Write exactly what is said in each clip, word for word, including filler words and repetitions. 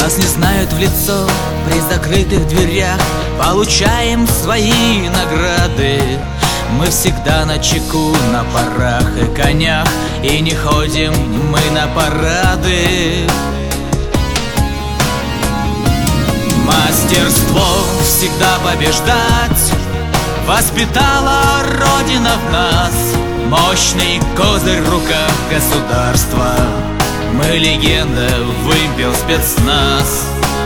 Нас не знают в лицо при закрытых дверях, получаем свои награды. Мы всегда на чеку, на парах и конях, и не ходим мы на парады. Мастерство всегда побеждать воспитала Родина в нас. Мощный козырь в руках государства. Мы легенда, вымпел спецназ.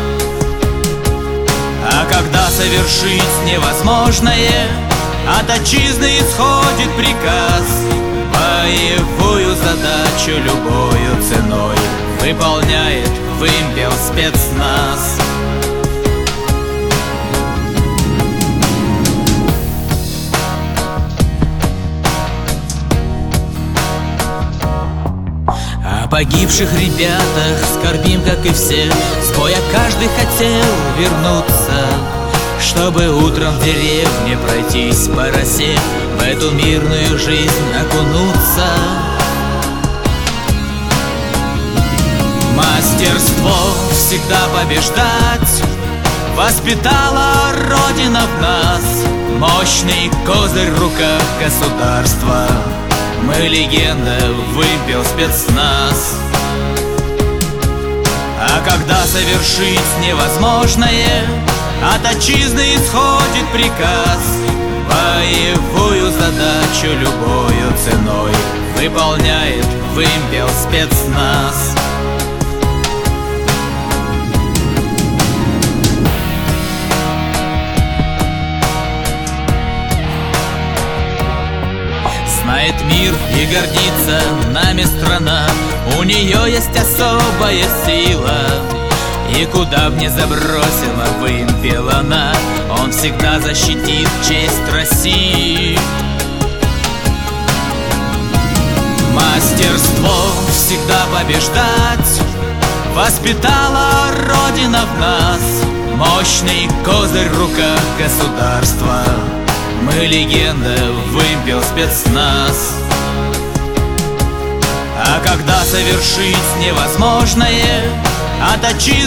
А когда совершить невозможное, от отчизны исходит приказ. Боевую задачу любою ценой выполняет вымпел спецназ. О погибших ребятах скорбим, как и все. С боя каждый хотел вернуться, чтобы утром в деревне пройтись по росе, в эту мирную жизнь окунуться. Мастерство всегда побеждать воспитала Родина в нас. Мощный козырь в руках государства. Мы легенда, вымпел спецназ. А когда совершить невозможное, от отчизны исходит приказ. Боевую задачу любою ценой выполняет вымпел спецназ. Знает мир и гордится нами страна, у нее есть особая сила. И куда б ни забросила вымпел она, он всегда защитит честь России. Мастерство всегда побеждать воспитала Родина в нас. Мощный козырь в руках государства. Мы легенда, вымпел спецназ. А когда совершить невозможное, от отчизны